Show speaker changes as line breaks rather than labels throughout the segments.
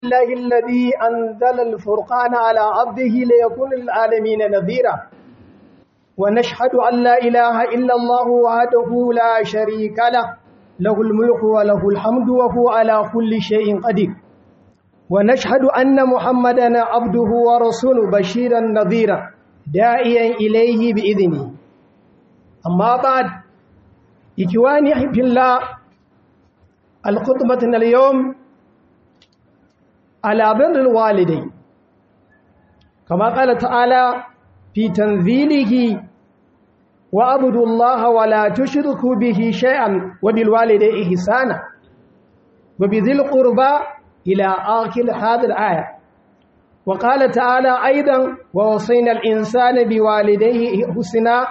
الله الذي أنزل الفرقان على عبده ليكون للعالمين نذيرا ونشهد أن لا إله إلا الله وحده لا شريك له الملك وله الحمد وهو على كل شيء قدير ونشهد أن محمدا عبده ورسوله بشيرا نذيرا داعيا إليه بإذنه أما بعد إخواني في الله الخطبة اليوم على بر الوالدين كما قال تعالى في تنزيله وأعبدوا الله ولا تشركوا به شيئا وبالوالدين إحسانا وبذي القربى إلى آخر هذه الآية وقال تعالى أيضا ووصينا الإنسان بوالديه حسنا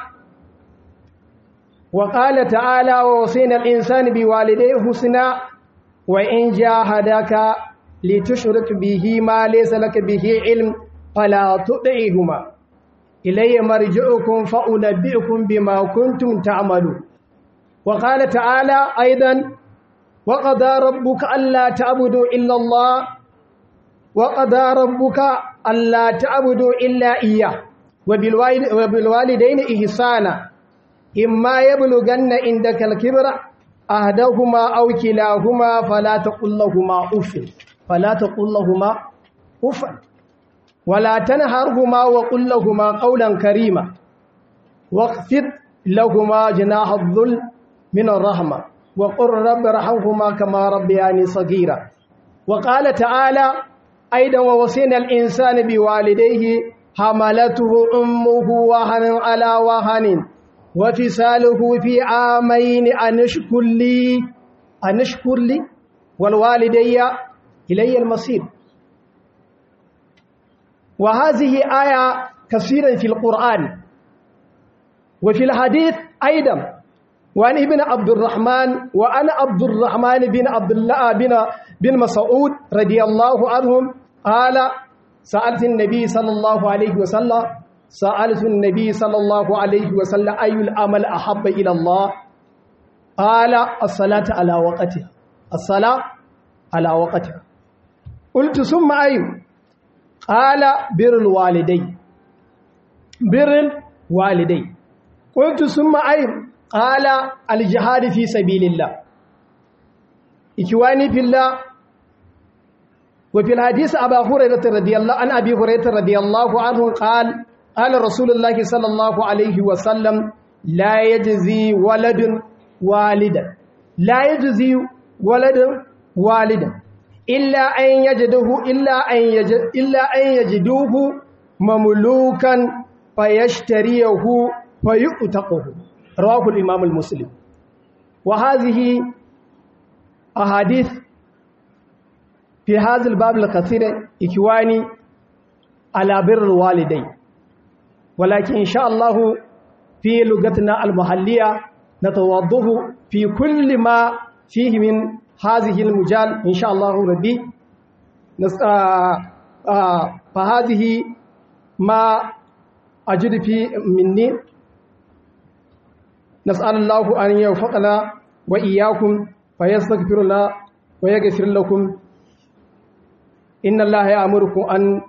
وقال تعالى ووصينا الإنسان بوالديه حسنا وإن جاهداك لتشرك به ما ليس لك به علم فلا تطعهما إلي مرجعكم فأنبئكم بما كنتم تعملون وقال تعالى أيضا وقضى ربك ألا تعبدوا إلا الله وقضى ربك ألا تعبدوا إلا إياه وبالوالدين إحسانا إما يبلغن عندك الكبر أحدهما أو كلاهما فلا تقل لهما أف ولا تنهرهما وقل لهما قولا كريما واخفض لهما جناح الذل من الرحمة وقل رب ارحمهما كما ربياني صغيرا وقال تعالى أيضا ووصينا الإنسان بوالديه حملته أمه وهنا على وهن وفصاله في عامين أن اشكر لي والوالدي إلي المصير وهذه آية كثيرا في القرآن وفي الحديث أيضا وعن ابن عبد الرحمن وأنا عبد الرحمن بن عبد الله بن مسعود رضي الله عنهم قال سألت النبي صلى الله عليه وسلم أي العمل أحب إلى الله قال الصلاة على وقتها قلت ثم أي قال بر الوالدين قلت ثم أي قال الجهاد في سبيل الله إخواني في الله وفي الحديث أبي هريرة رضي الله عنه قال رسول الله صلى الله عليه وسلم لا يجزي ولد والدا إلا أن يجدوه مملوكا فيشتريه فيؤتقه رواه الإمام المسلم وهذه أحاديث في هذا الباب الكثير إخواني على بر الوالدين ولكن إن شاء الله في لغتنا المحلية نتوضح في كل ما فيه من هذه المجال إن شاء الله ربي فهذه ما أجد في مني نسأل الله أن يوفقنا وإياكم ويستغفر لنا ويغفر لكم إن الله يأمركم أن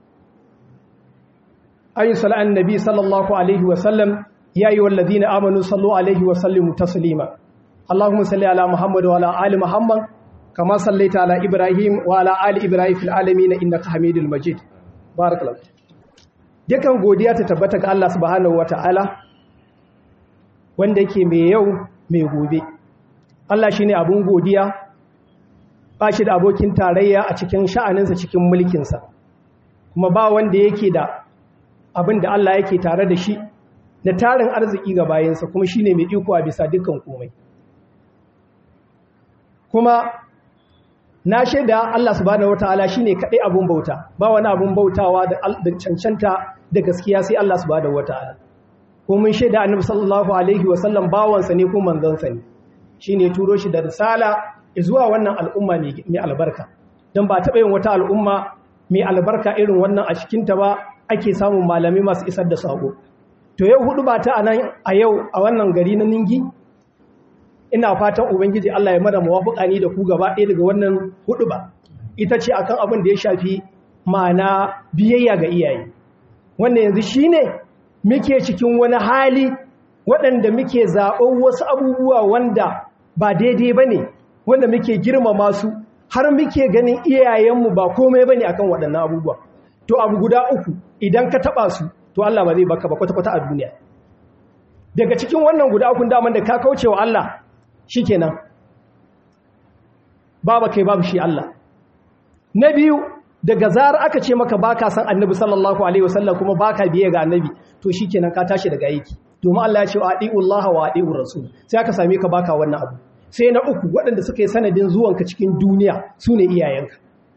يصلى على النبي صلى الله عليه وسلم يا أيها الذين آمنوا صلوا عليه وسلموا تسليما اللهم صل على محمد وعلى آل محمد كما صليت على إبراهيم وعلى آل إبراهيم في العالمين إنك حميد مجيد بارك الله dukan godiya ta tabbata ga Allah subhanahu wataala wanda yake mai yau mai gobe Allah shine abun godiya ba shi da abokin tarayya a cikin sha'aninsa cikin mulkinsa kuma ba wanda yake da abin da Allah yake tare da shi da tarin arziki ga bayansa kuma shine mai iko a bisa dukkan komai kuma na shaida Allah subhanahu wataala shine kadai abun bauta ba wani abun bautawa da cancanta da gaskiya sai Allah subhanahu wataala ko mun shaida annabi sallallahu alaihi wasallam bawansa ne ko manzansa ne shine turo shi da risala zuwa wannan al'umma mai albarka dan ba taɓa yin wata al'umma mai albarka irin wannan a cikin ta ba ake samun malami masu isar da sako to yau hudu ba ta anan a yau a wannan gari na Ningi ina fatan ubangiji Allah ya mada muwafaqa ni da ku gaba ɗaya daga wannan hudu ba ita ce akan abin da ya shafi ma'ana biyayya ga iyaye. Wannan yanzu shine muke cikin wani hali waɗanda muke zaɓen wasu abubuwa wanda ba daidai ba ne, wanda muke girmama su har muke ganin iyayenmu ba komai ba ne a kan waɗannan abubuwa. To abu guda uku idan ka taɓa su to Allah ba zai baka ba kwata-kwata a duniya. Daga cikin wannan guda ukun daman da ka kauce wa Allah shi kenan babu kai babu shi Allah. Na biyu, daga zarar aka ce maka baka san annabi sallallahu alaihi wasallam kuma baka biye ga annabi to shikenan ka tashi daga aiki. Domin Allah ya ce wa atiullah wa atiur rasul, sai aka same ka baka wannan abu. Sai na uku, waɗanda suka yi sanadin zuwanka cikin duniya sune iyayenka.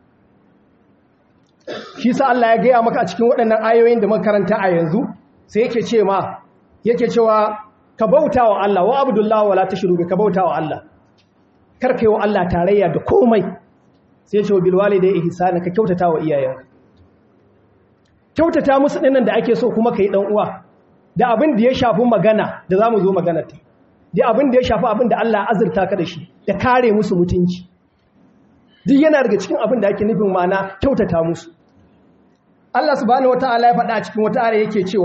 Shi sa Allah ya gaya maka a cikin waɗannan ayoyin da muka karanta a yanzu, sai yake cewa ka bauta wa Allah wa abdullahi wala tushriku bi, ka bauta wa Allah kar kai wa Allah tarayya da komai. Sai ce wa bil walidayni ihsana, ka kyautata wa iyayenka. Kyautata musu dinnan da ake so kuma kai dan uwa da abin da ya shafi magana da zamu zo maganar ta, da abin da ya shafi abin da Allah azurta ka da shi, da kare musu mutunci, duk yana daga cikin abin da ake nufin ma'ana kyautata musu. Allah subhanahu wataala ya faɗa cikin wata ayar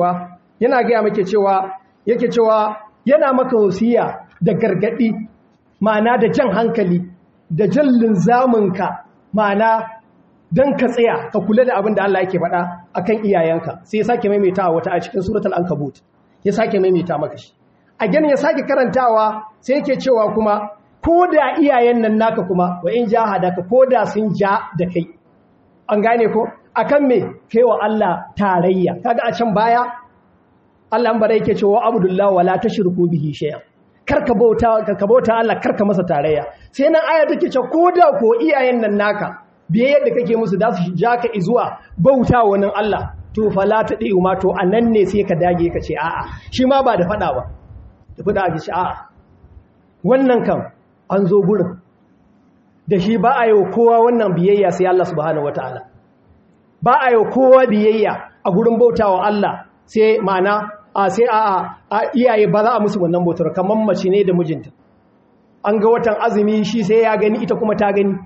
yake cewa yana maka wasiya da gargadi, ma'ana da jan hankali da jallin zamunka, ma'ana dan ka tsaya ka kula da abin da Allah yake faɗa akan iyayenka. Sai ya sake maimaitawa wata a cikin suratul ankabut, ya sake maimaita maka shi a gani, ya sake karantawa sai yake cewa kuma ko da iyayen nan naka kuma wa in jahadaka, ko da sun ja da kai, an gane ko akan me kai wa Allah tarayya. Kaga a can baya Allah an bare yake cewa abdullahi wala tashriku bihi shay'an, karka bauta Allah, karka masa tarayya. Sai nan aya take cewa ko da ko iyayen nan naka biye yadda kake musu da su ja ka zuwa bauta wani Allah, to fala ta ɗi ma, to anan ne sai ka dage ka ce a'a, shi ma ba da faɗa ba, da faɗa ake ce a'a wannan kan an zo gurin da shi ba a yi wa kowa wannan biyayya sai Allah subhanahu wataala, ba a yi wa kowa biyayya a gurin bauta wa Allah sai ma'ana sai a iyaye ba za a musu wannan bautar. Kamar mace ne da mijinta, an ga watan azumi shi sai ya gani, ita kuma ta gani,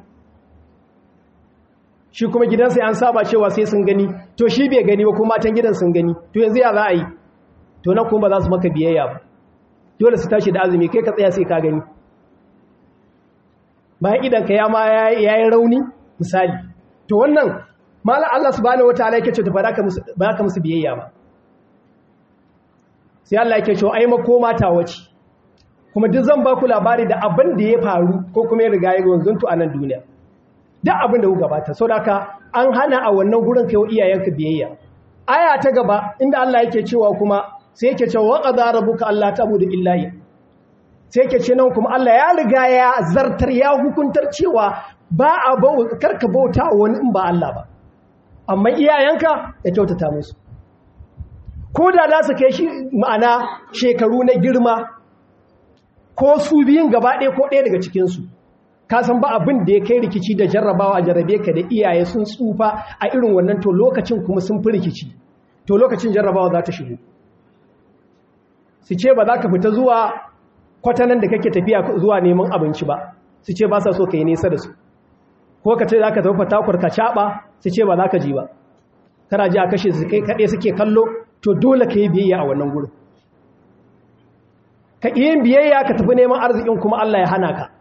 shi kuma gidansa an saba cewa sai sun gani, to shi bai gani ba kuma matan gidan sun gani, to yanzu ya za a yi? To nan kuma ba za su maka biyayya ba, dole su tashi da azumi, kai ka tsaya sai ka gani. Bayan idan ka ya yi rauni misali, to wannan mala Allah subhanahu wataala yake ce ba za ka musu biyayya ba. Sai Allah yake ce ai makoma ta wace, kuma duk zan ba ku labari da abin da ya faru ko kuma ya riga ya wanzuntu a nan duniya, duk abin da ku gabata. Sau da an hana a wannan gurin kai wa iyayenka biyayya. Aya ta gaba inda Allah yake cewa kuma sai yake cewa wa qadara rabbuka alla ta'budu illa iyyah, sai yake ce nan kuma Allah ya riga ya zartar, ya hukuntar cewa ba a karka bauta wani in ba Allah ba, amma iyayenka ya kyautata musu. Ko da za su kai shi ma'ana shekaru na girma, ko su biyun gaba ɗaya ko ɗaya daga cikinsu, ka san ba abin da ya kai rikici da jarrabawa a jarrabe ka da iyaye sun tsufa a irin wannan, to lokacin kuma sun fi rikici, to lokacin jarrabawa za ta shigo. Su ce ba za ka fita zuwa kwatanan da kake tafiya zuwa neman abinci ba, su ce ba sa so ka yi nesa da su, ko ka ce za ka tafi fatakwar ka caɓa, su ce ba za ka ji ba, kana ji a kashe su kai kaɗai suke kallo, to dole ka yi biyayya a wannan gurin. Ka yin biyayya ka tafi neman arzikin kuma Allah ya hana ka.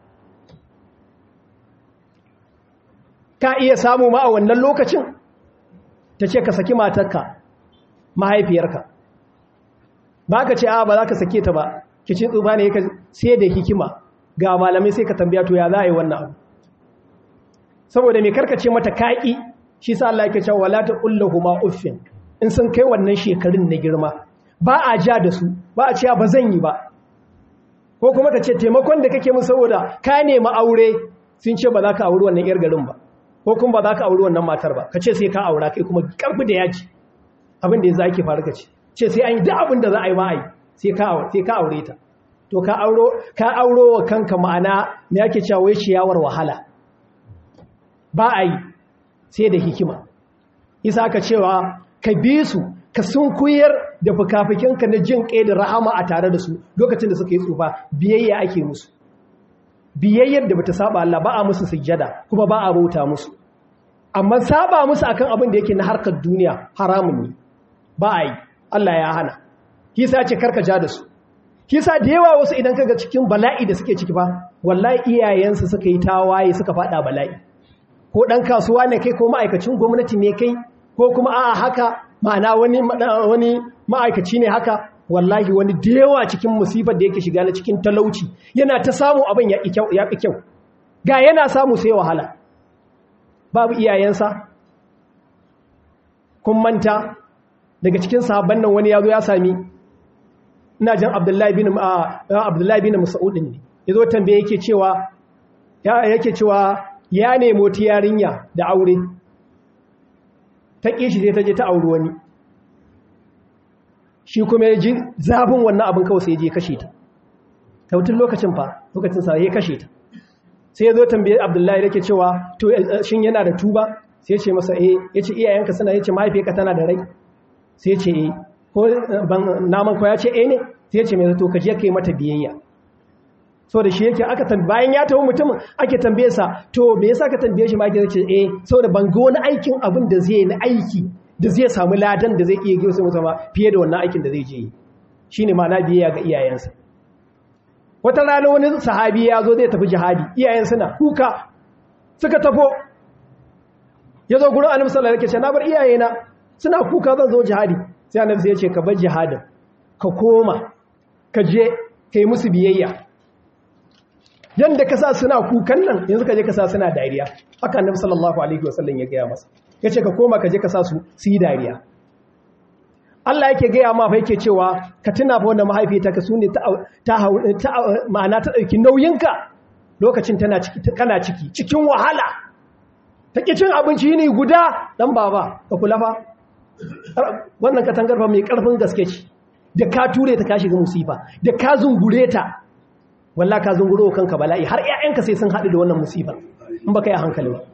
Ka iya samu ma a wannan lokacin ta ce ka saki matarka, mahaifiyarka, ba ka ce a ba za ka sake ta ba, kicin tsufa ne sai da hikima, ga malamai sai ka tambaya to ya za a yi wannan abu. Saboda mai karkace mata kaƙi, shi sa Allah yake cewa wala taqullahuma uffin, in sun kai wannan shekarun na girma ba a ja da su, ba a cewa ba zan yi ba, ko kuma ka ce taimakon da kake mun saboda ka nemi aure sun ce ba za ka auri wannan yar garin ba, ko kuma ba za ka auri wannan matar ba, ka ce sai ka aura, kai kuma karfi da yaji abin da ya zaki faru, ka ce sai an yi duk abin da za a yi ma a yi, sai ka aure ta. To ka auro wa kanka ma'ana me yake cewa wai ciyawar wahala, ba a yi sai da hikima. Isa aka cewa ka bi su, ka sunkuyar da fukafukinka na jin ƙai da rahama a tare da su lokacin da suka yi tsufa, biyayya ake musu, biyayyar da bata saba Allah, ba a musu sujjada kuma ba a bauta musu. amma saba musu akan abin da yake na harkar duniya haramun ne ba a yi, Allah ya hana. Kisa ce karka ja da su. Kisa da yawa wasu idan kaga cikin bala'i da suke ciki ba, wallahi iyayensu suka yi tawaye suka fada bala'i. Ko dan kasuwa ne kai ko ma'aikacin gwamnati ne kai ko kuma a'a haka ma'ana wani ma'aikaci ne haka, wallahi wani da yawa cikin musifar da yake shiga na cikin talauci yana ta samu abin ya fi kyau. Ga yana samu sai wahala. Babu iyayensa. Kun manta daga cikin sahabban nan wani yazo ya sami ina jin Abdullahi bin Mas'ud ne yazo tambaye yake cewa ya nemo ta yarinya da aure ta kishi sai ta je ta auri wani, shi kuma ya ji zafin wannan abin kawai sai ya je kashe ta tautun lokacin sa ya kashe ta. Sai ya zo tambaye Abdullahi yake cewa to shin yana da tuba, sai ya ce masa yace iyayenka suna, yace mahaifiyarka tana da rai, sai ce ko naman ko ya ce ne, sai ce mai zato ka je kai mata biyayya. So da shi yake bayan ya tawo mutumin ake tambaye sa to me yasa ka tambaye shi ma yake ce saboda ban ga wani aikin abin da zai na aiki da zai samu ladan da zai iya gaisu mutum fiye da wannan aikin da zai je shine ma'ana biyayya ga iyayensa. Wata rana wani sahabi ya zo zai tafi jihadi, iyayen suna kuka suka tafo, ya zo gurin annabi sallallahu alaihi wasallam na bar iyayena suna kuka zan zo jihadi. Sai annabi sai ya ce ka bar jihadin ka koma ka je kai musu biyayya, yanda ka sa suna kukan nan yanzu ka je ka sa suna dariya. Haka annabi sallallahu alaihi wasallam ya gaya masa, ya ce ka koma ka je ka sa su yi dariya. Allah yake gaya ma fa yake cewa ka tuna fa wanda mahaifiyarta ka sune ma'ana ta dauki nauyinka lokacin kana cikin wahala, ta ki cin abinci ne guda dan baba ka kula fa wannan katangar fa mai karfin gaske ce, da ka ture ta ka shiga musifa, da ka zungure ta wallahi ka zunguro kanka bala'i, har ƴaƴanka sai sun haɗu da wannan musifa in baka yi hankali ba.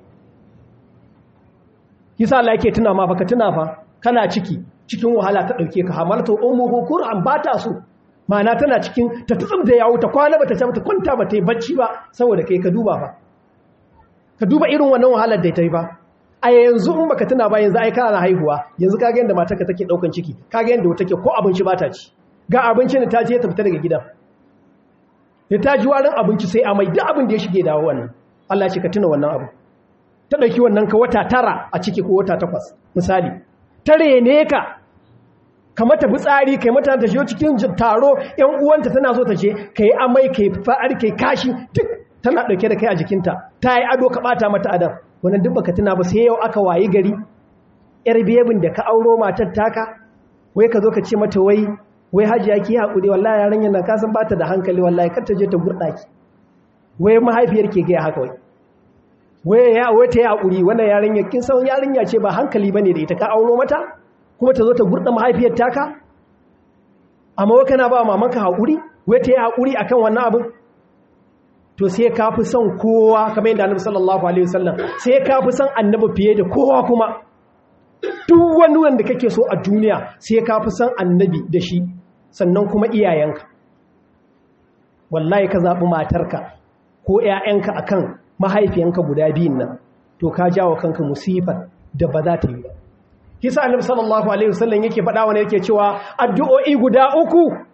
Yasa Allah yake tuna ma fa ka tuna fa kana cikin wahala ta dauke ka, hamaltu ummuhu qur'an bata so, ma'ana tana cikin ta tsum da yawo ta kwana bata ta kwanta bata yi bacci ba saboda kai. Ka duba fa, ka duba irin wannan wahalar da ta yi ba. A yanzu in baka tuna ba yanzu ai kana haihuwa, yanzu kaga yanda matarka take daukan ciki, kaga yanda wata take ko abinci bata ci, ga abincin da ta je ta fita daga gidan, da ta ji warin abinci sai amai, duk abin da ya shige dawo wannan. Allah ya ce ka tuna wannan abu. Ta dauki wannan ka wata 9 a ciki ko wata 8 misali, ta rene ka mata fitsari, kai mata ta shiyo cikin taro, ƴan uwanta tana so ta ce kai amai kai fa'ari kai kashi, duk tana dauke da kai a jikinta, ta yi ado ka bata mata adam. Wannan duk baka tuna ba sai yau aka wayi gari yar bebin da ka auro matar taka wai ka zo ka ce mata wai hajiya ki hakuri wallahi yarinyar nan ka san bata da hankali wallahi kar ta je ta gurda ki, wai mahaifiyar ke ga haka wai ta yi hakuri wannan yarinyar kin san yarinya ce ba hankali bane da ita ka auro mata kuma ta zo ta gurda mahaifiyar taka, amma wai kana ba mamanka hakuri wai ta yi hakuri akan wannan abin. To sai ka fi son kowa kamar yadda Annabi sallallahu alaihi wasallam, sai ka fi son Annabi fiye da kowa. Kuma duk wani wanda kake so a duniya sai ka fi son Annabi da shi, sannan kuma iyayenka. Wallahi ka zaɓi matarka ko ƴaƴanka akan mahaifiyanka guda biyun nan, to ka jawo kanka musifar da ba za ta yi ba. Kisa Annabi sallallahu alaihi wasallam yake faɗa wani yake cewa addu'o'i guda 3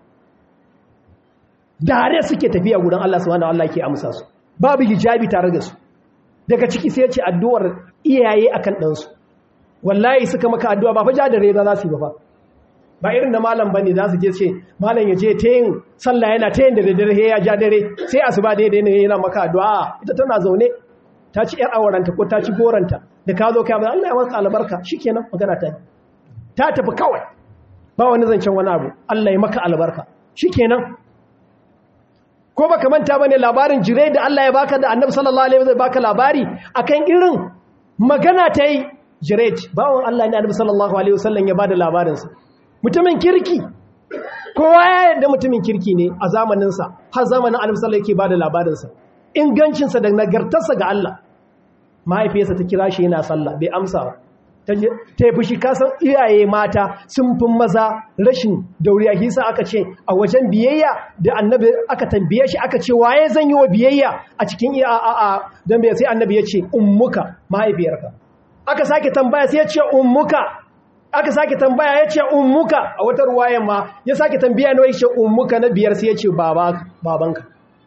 dare suke tafiya gudan Allah subhanahu wa ta'ala yake amsa su, babu hijabi tare da su. Daga ciki sai ya ce addu'ar iyaye akan ɗansu. Wallahi suka maka addu'a ba fa ja da reza za su yi ba irin da malam bane za su je ce malam ya je ta yin sallah yana ta yin da dare ya ja dare sai asuba daidai ne yana maka addu'a. Ita tana zaune ta ci yar awaranta ko ta ci goranta, da ka zo kai ba Allah ya maka albarka, shikenan magana ta tafi kawai, ba wani zancen wani abu. Allah ya maka albarka shikenan. Ko baka manta bane labarin jire da Allah ya baka da Annabi sallallahu alaihi wasallam baka labari akan irin magana ta yi Jirej, bawon Allah ne Annabi sallallahu alaihi wasallam ya bada labarin sa. Mutumin kirki, kowa ya yarda mutumin kirki ne a zamanin sa, har zamanin Annabi sallallahu yake bada labarin sa, ingancin sa da nagartarsa ga Allah. Mahaifiyarsa ta kira shi yana sallah bai amsa ba, ta yi fushi. Kasan iyaye mata sun fi maza rashin dauriya, hisa aka ce a wajen biyayya da Annabi aka tambaye shi aka ce waye zan yi wa biyayya a cikin don bai sai Annabi ya ce ummuka mahaifiyarka. aka sake tambaya sai ya ce ummuka, aka sake tambaya ya ce ummuka, a wata ruwayan ma ya sake tambaya ne ya ce ummuka, na biyar sai ya ce babanka.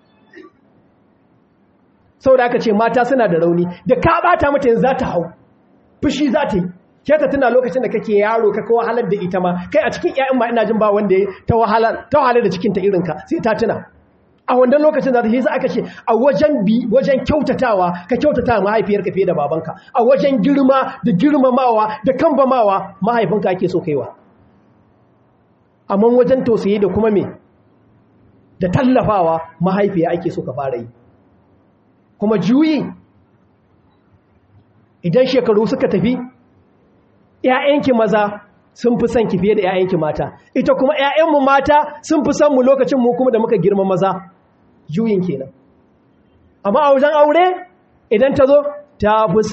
Saboda aka ce mata suna da rauni, da ka bata mata yanzu za ta hau fushi za ta yi. Ke ta tuna lokacin da kake yaro ka kawo wahalar da ita ma, kai a cikin ƴaƴan ma ina jin ba wanda ta wahalar da cikin ta irin ka, sai ta tuna a wannan lokacin da ta aka ce a wajen kyautatawa ka kyautata mahaifiyarka fiye da babanka, a wajen girma da girmamawa da kambamawa mahaifinka ake so kaiwa, amma wajen tausayi da kuma me da tallafawa mahaifiya ake so ka fara yi. Kuma juyi idan shekaru suka tafi, ‘ya'yanki maza sun fi son ki fiye da ‘ya'yanki mata, ita kuma ‘ya'yanmu mata sun fi son mu lokacin mu kuma da muka girma maza, juyin kenan. Amma a wajen aure idan ta zo ta fi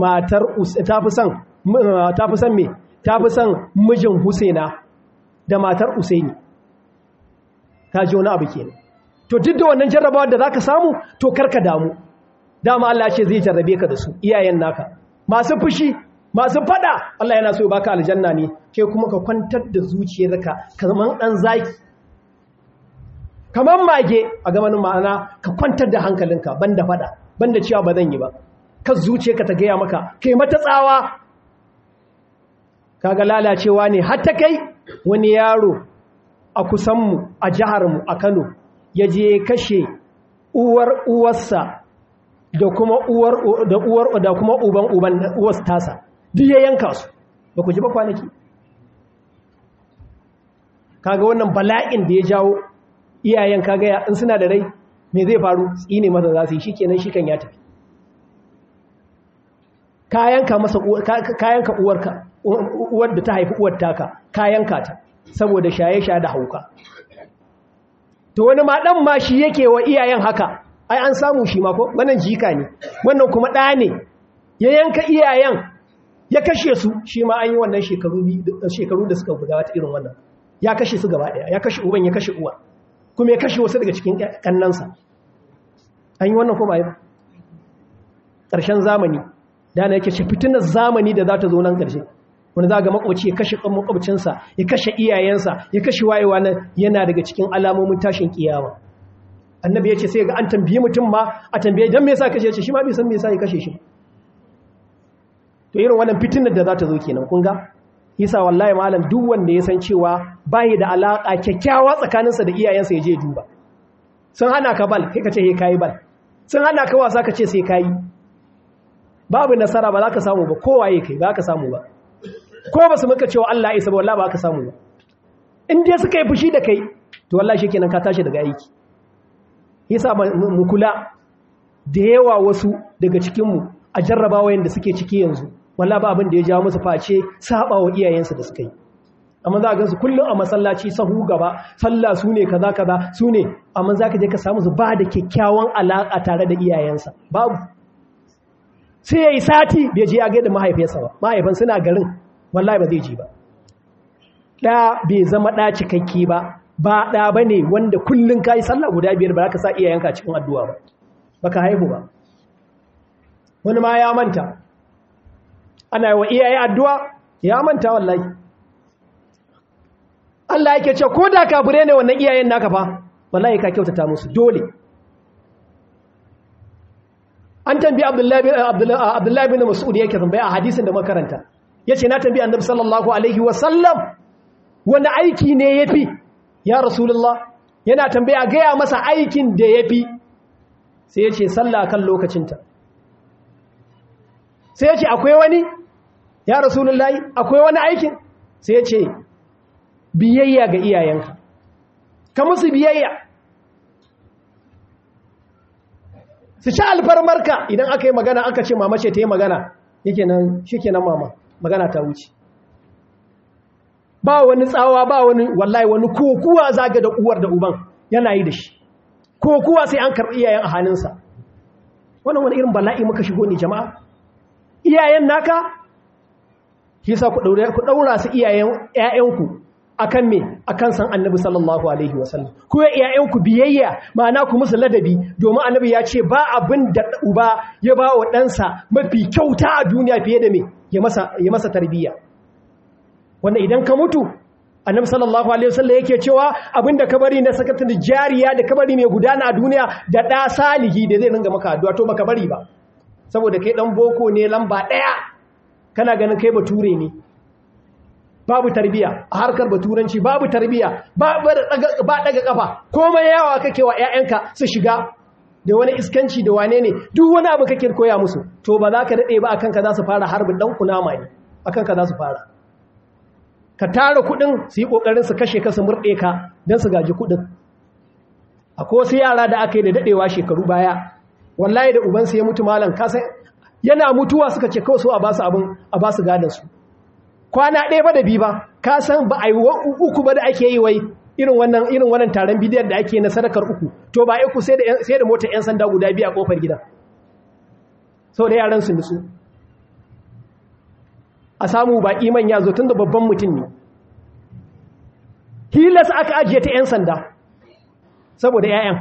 son mijin Husaina da matar Usaini, ta ji wani abu kenan. To duk da wannan jarrabawa da za ka samu, to karka damu, dama Allah ce zai jarrabe ka da su, iyayen naka masu fushi, masu fada, Allah yana so ya baka aljanna ne, ke kuma ka kwantar da zuciyarka kamar dan zaki, kamar mage a gamanin ma'ana, ka kwantar da hankalinka banda fada, banda cewa ba zan yi ba, ka zuciyarka ta gaya maka kai mata tsawa. Kaga lalacewa ne har ta kai wani yaro a kusanmu a jiharmu a Kano ya je kashe uwarsa da kuma uban uwar tasa, duk ya yanka su. Ba ku ji ba kwanaki? Kaga wannan bala'in da ya jawo iyayen, kaga in suna da rai me zai faru? Tsine masa za su yi, shikenan shi kan ya tafi. Kayanka uwarka, uwar da ta haifi uwar taka, kayanka ta saboda shaye-shaye da hauka. To wani ma dan ma shi yake wa iyayen haka, ai an samu shi ma ko wannan jika ne, wannan kuma ɗa ne, ya yanka iyayen ya kashe su, shi ma an yi wannan shekaru da suka gudata irin wannan, ya kashe su gaba ɗaya, ya kashe uban, ya kashe uwa, kuma ya kashe wasu daga cikin kannansa. An yi wannan ko ba yi ba? Ƙarshen zamani da na yake ce fitinar zamani da za ta zo nan ƙarshe, wani za ga makwabci ya kashe makwabcinsa, ya kashe iyayensa, ya kashe wayewa nan, yana daga cikin alamomin tashin kiyama. Annabi ya ce sai ga an tambaye mutum ma, a tambaye dan me yasa kashe shi, shi ma bai san me yasa ya kashe shi. To irin wannan fitinar da za ta zo kenan, kun ga yasa wallahi malam duk wanda ya san cewa bai da alaka kyakkyawa tsakaninsa da iyayensa ya je duba. Sun hana ka bal, kai ka ce he kai bal. Sun hana ka wasa, ka ce sai kai. Babu nasara, ba za ka samu ba, kowaye kai ba ka samu ba. Ko ba su maka cewa Allah ya isa ba, wallahi ba ka samu ba. In dai suka yi fushi da kai, to wallahi shikenan ka tashi daga aiki. Yasa mu kula da yawa wasu daga cikinmu a jarrabawa yanda suke ciki yanzu, wallahi ba abin da ya jawo musu face saba wa iyayensu da suka yi. Amma za ka gansu kullum a masallaci sahu gaba, sallah su ne kaza kaza su ne, amma za ka je ka samu su ba da kyakkyawan alaƙa tare da iyayensa, babu. Sai ya yi sati bai je ya gaida mahaifiyarsa ba, mahaifan suna garin, wallahi ba zai ji ba. Ɗa bai zama ɗa cikakke ba, ba ɗa ba ne wanda kullum ka yi sallah guda biyar ba za ka sa iyayenka cikin addu'a ba, ba ka haihu ba. Wani ma ya manta, ana yi wa iyaye addu'a ya manta wallahi. Allah yake ce ko da kafirai ne wannan iyayen naka fa, wallahi ka kyautata musu dole. An tambayi Abdullahi bin Mas'ud yake tambaya a hadisin da makaranta, yace na tambayi Annabi sallallahu alaihi wasallam wani aiki ne yafi ya Rasulullah, yana tambaya gaya masa aikin da yafi, sai yace sallah kan lokacinta. Sai yace akwai wani ya Rasulullah, akwai wani aikin? Sai yace biyayya ga iyayenka, ka musu biyayya, su ci alfarmarka. Idan aka yi magana aka ce mama ce ta yi magana, yake nan shi ke nan mama, magana ta wuce. Ba wani tsawa, ba wani wallahi wani kokuwa zaga da uwar da uban yana yi da shi, kokuwa sai an karɓi iyayen a hannunsa. Wannan wani irin bala'i muka shigo ne jama'a. Iyayen naka shi sa ku ɗaura su ‘ya'yanku akan me, akan san Annabi sallallahu alaihi wasallam, ku iyayenku biyayya, ma'ana ku musu ladabi, domin Annabi ya ce ba abin da uba ya ba wa ɗansa mafi kyauta a duniya fiye da me, ya masa tarbiyya. Wanda idan ka mutu annabi sallallahu alaihi wasallam yake cewa abinda ka bari na sakatul jariya da ka bari mai gudana a duniya da da salihi da zai ringa maka addu'a to baka bari ba, saboda kai dan boko ne lamba 1 kana ganin kai bature ne, babu tarbiya a harkar baturanci, babu tarbiya ba daga kafa, komai yawa kake wa ƴaƴanka su shiga da wani iskanci da wane ne, duk wani abu kake koya musu, to ba za ka dade ba akan ka za su fara harbin dan kunama ne, akan ka za su fara. Ka tara kudin su yi kokarin su kashe ka su murde ka dan su gaji kudin. Akwai wasu yara da aka yi da dadewa shekaru baya, wallahi da ubansu ya mutu malam ka san yana mutuwa suka ce kawai su a basu abin a basu gadan su. Kwana ɗaya ba da bi ba, ka san ba ai uku ba da ake yi wai irin wannan taron bidiyar da ake na sadakar uku, to ba uku sai da motar yan sanda guda biyu a kofar gidan. Saboda yaran su nutsu. A samu ba iman ya zo tun da babban mutum ne, hilas aka ajiye ta 'yan sanda saboda 'ya'yan.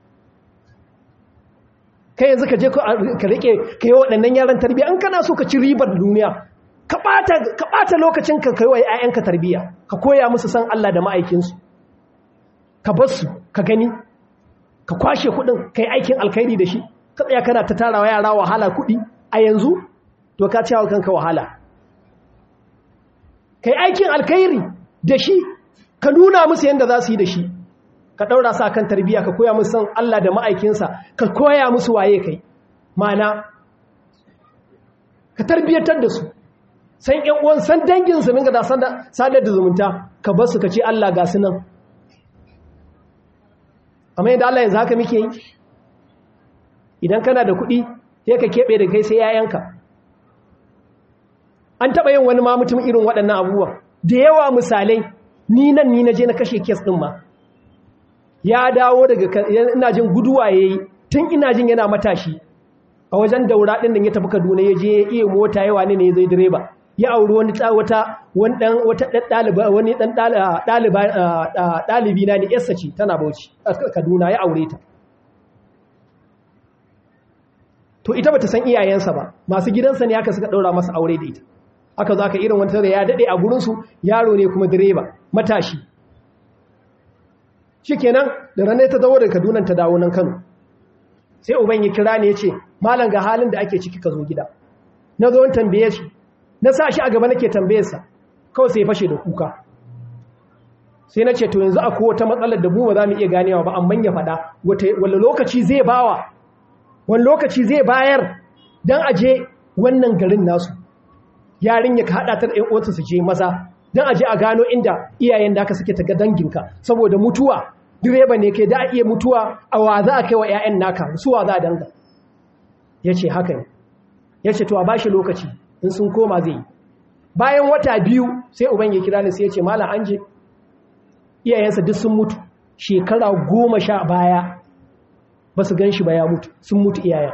Kai yanzu ka je ka rike ka yi waɗannan yaran tarbiyya, in kana so ka ci ribar duniya ka ɓata lokacin ka kai wa 'ya'yanka tarbiyya, ka koya musu san Allah da ma'aikinsu, ka bar su ka gani, ka kwashe kuɗin ka yi aikin alkhairi da shi, ka tsaya kana ta tarawa yara wahala kuɗi a yanzu, to ka ciyawa kanka wahala. Kai aikin alkhairi da shi, ka nuna musu yadda za su yi da shi, ka ɗaura su kan tarbiyya, ka koya musu san Allah da ma'aikinsa, ka koya musu waye kai, ma'ana ka tarbiyyatar da su, san ƴan uwan san danginsu minga da sadar da zumunta, ka bar su ka ce Allah ga su nan. Amma yadda Allah yanzu haka muke yi, idan kana da kuɗi sai ka keɓe da kai sai 'ya'yanka. An taɓa yin wani ma mutum irin waɗannan abubuwan da yawa misalai, ni na je na kashe kes ɗin ma, ya dawo daga ina jin guduwa ya yi tun ina jin yana matashi a wajen Daura ɗin da ya tafi Kaduna, ya je ya iya mota yawa ne ya zai direba, ya auri wani ɗalibi na ne, yarsa ce tana Bauchi a Kaduna, ya aure ta. To ita bata san iyayensa ba, masu gidansa ne aka suka ɗaura masa aure da ita. Aka zo aka irin wani tare ya daɗe a gurinsu, yaro ne kuma direba matashi. Shi kenan da ranar ta dawo da Kaduna ta dawo nan Kano, sai uban ya kira ne ya ce malam ga halin da ake ciki ka zo gida. Na zo in tambaye shi, na sa shi a gaba nake tambayarsa, kawai sai fashe da kuka. Sai na ce to yanzu akwai wata matsalar da mu ba za mu iya ganewa ba, amma ya faɗa wani lokaci zai bawa, wani lokaci zai bayar don aje wannan garin nasu, yarinya ka haɗa ta da ‘yan uwansa su je maza, don aje a gano inda iyayen da aka suke ta ga danginka, saboda mutuwa direba ne kai da a iya mutuwa a wa za a kai wa ‘ya'yan naka, su wa za a danga. Ya ce haka ne, ya ce to a bashi lokaci in sun koma zai yi. Bayan wata 2 sai uban ya kira ni sai ya ce malam an je iyayensa duk sun mutu, shekara 10 baya ba su gan shi ba, ya mutu, sun mutu iyayen.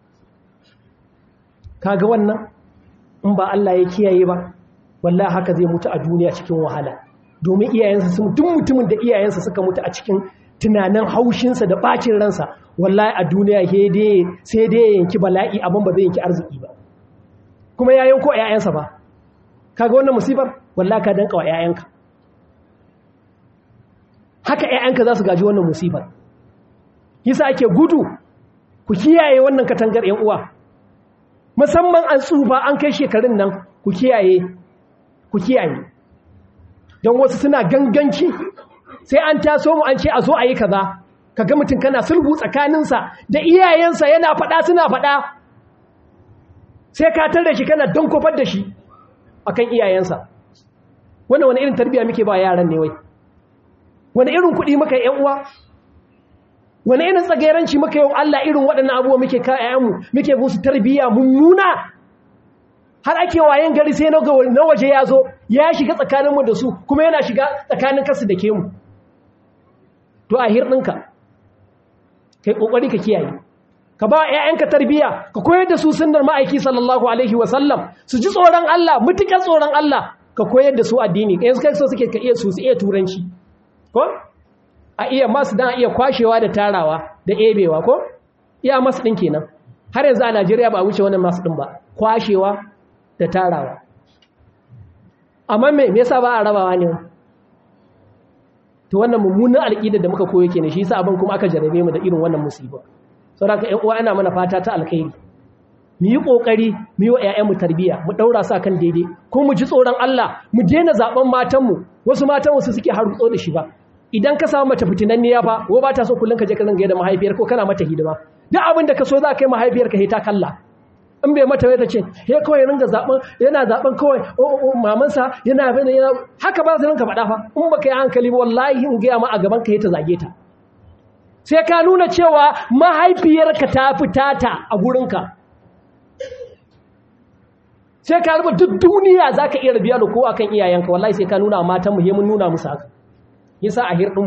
Kaga wannan in ba Allah ya kiyaye ba, wallahi haka zai mutu a duniya cikin wahala, domin iyayensa sun, duk mutumin da iyayensa suka mutu a cikin tunanin haushinsa da bacin ransa, wallahi a duniya sai dai ya yanki bala'i, amma ba zai yanki arziki ba, kuma ya yanko ƴaƴansa ba. Kaga wannan musibar, wallahi ka danka wa ƴaƴanka, haka ƴaƴanka za su gaji wannan musibar. Yasa ake gudu, ku kiyaye wannan katangar ƴan uwa, musamman an tsufa an kai shekarun nan, ku kiyaye don wasu suna ganganci, sai an taso mu an ce a zo a yi kaza, kaga mutum kana sulhu tsakaninsa da iyayensa, yana faɗa suna faɗa, sai ka tare shi kana don kofar da shi akan iyayensa. Wannan wani irin tarbiyya muke ba yaran ne wai? Wani irin kuɗi muka yi ƴan uwa? Wani irin tsageranci muka yi Allah irin waɗannan abubuwa muke ka ƴaƴanmu, muke musu tarbiyya mummuna, har ake wayan gari sai na waje ya zo ya shiga tsakaninmu da su, kuma yana shiga tsakanin kasu da ke mu. To a hirɗinka kai ƙoƙari ka kiyaye, ka ba ƴaƴanka tarbiyya, ka koyar da su sunnar ma'aiki sallallahu alaihi wasallam, su ji tsoron Allah, mutuƙar tsoron Allah, ka koyar da su addini. Yanzu kai so suke ka iya su iya turanci ko a iya masu, dan a iya kwashewa da tarawa da ebewa ko iya masu ɗin kenan. Har yanzu a Najeriya ba a wuce wannan masu ɗin ba, kwashewa
da tarawa. Amma me yasa ba a rabawa ne? To wannan mummunan alƙidar da muka koyo kenan, shi yasa abin kuma aka jarabe mu da irin wannan musiba. Saboda ƴan uwa ina mana fata ta alkhairi. Mu yi kokari mu yi wa ƴaƴanmu tarbiyya, mu daura su kan daidai, ko mu ji tsoron Allah, mu daina zaben matanmu. Wasu matan wasu suke harutso da shi ba. Idan ka samu mace fitinanniya fa, ko ba ta so kullun ka je ka zanga da mahaifiyar ko kana mata hidima. Duk abin da ka so za ka yi mahaifiyar ka ta kalla. In bai mata wai ta ce he kawai ringa zaben yana zaben kawai mamansa yana haka ba zan ka faɗa fa. In baka yi hankali wallahi in ga ma a gaban ka ta zage ta. Sai ka nuna cewa mahaifiyarka ta fita ta a gurinka. Sai ka rubuta duk duniya zaka iya rabiya da kowa kan iyayenka, wallahi sai ka nuna matan mu he mun nuna musu haka. Yasa a hirdin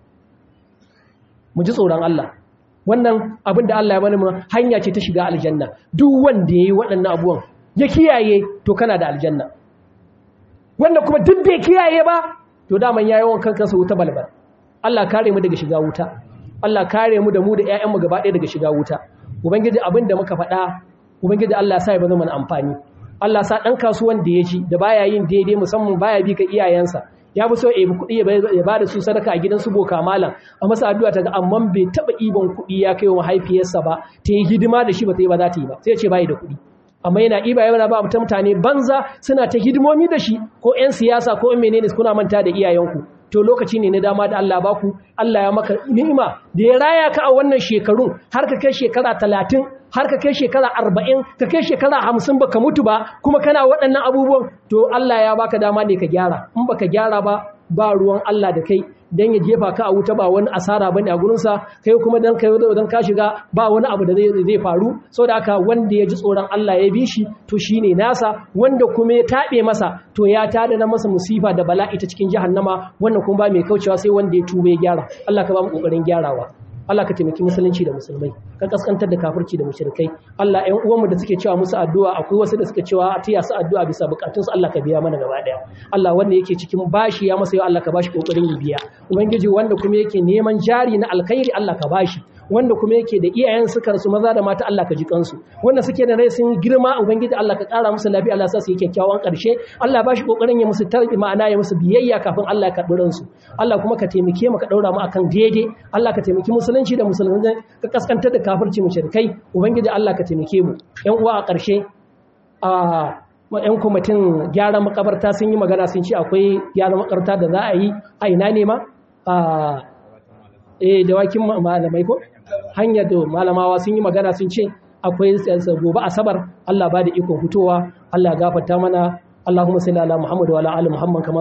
mu ji tsoron Allah. Wannan abin da Allah ya bani mu hanya ce ta shiga aljanna. Duk wanda yayi waɗannan abubuwan ya kiyaye to kana da aljanna. Wanda kuma duk bai kiyaye ba to daman yayi wankan kansa wuta balbal. Allah kare mu daga shiga wuta. Allah kare mu da ƴaƴanmu gaba ɗaya daga shiga wuta. Ubangiji abin da muka faɗa, Ubangiji Allah ya sa ya bani mana amfani. Allah sa ɗan kasuwan da ya ji da baya yin daidai musamman baya bi ka iyayensa. Ya fi so ya bi kuɗi ya ba da su sadaka a gidan su boka malam a masa addu'a ta ga amma bai taɓa ibon kuɗi ya kai wa mahaifiyarsa ba ta yi hidima da shi ba ta yi ba za ta yi ba sai ya ce bai da kuɗi amma yana iba yana ba mutane banza suna ta hidimomi da shi ko 'yan siyasa ko 'yan menene kuna manta da iyayenku to lokaci ne na dama da Allah baku Allah ya maka ni'ima da ya raya ka a wannan shekarun har ka kai shekara 30 har ka kai shekara 40 ka kai shekara 50 baka mutu ba kuma kana waɗannan abubuwan to Allah ya baka dama ne ka gyara in baka gyara ba ruwan Allah da kai dan ya jefa ka a wuta ba wani asara bane a gurin sa kai kuma dan ka shiga ba wani abu da zai faru saboda haka wanda ya ji tsoron Allah ya bi shi to shine nasa wanda kuma ya tabe masa to ya tada na masa musifa da bala'i ta cikin jahannama wannan kuma ba mai kaucewa sai wanda ya tuba ya gyara Allah ka ba mu kokarin gyarawa Allah ka taimaki musulunci da musulmai ka kaskantar da kafirci da mushrikai Allah ƴan uwanmu da suke cewa musu addu'a akwai wasu da suke cewa a tiya su addu'a bisa bukatunsu Allah ka biya mana gaba daya Allah wanda yake cikin bashi ya masa yau Allah ka bashi kokarin ya biya ubangiji wanda kuma yake neman jari na alkhairi Allah ka bashi wanda kuma yake da iyayen suka rasu maza da mata Allah ka ji kansu wanda suke da rai sun girma ubangiji Allah ka kara musu lafiya Allah sa su yi kyakkyawan karshe Allah bashi kokarin ya musu tarbi ma'ana ya musu biyayya kafin Allah ya karbi ransu Allah kuma ka taimake mu ka daura mu akan daidai Allah ka taimaki musulunci da musulmai ka kaskantar da kafirci mushrikai ubangiji Allah ka taimake mu ƴan uwa a karshe ƴan kwamitin gyaran makabarta sun yi magana sun ce akwai gyaran makabarta da za a yi a ina ne ma dawakin malamai ko hanyar da malamawa sun yi magana sun ce akwai gobe asabar Allah ba da ikon fitowa Allah gafarta mana Allahumma salli ala Muhammad wa ala ali Muhammad kama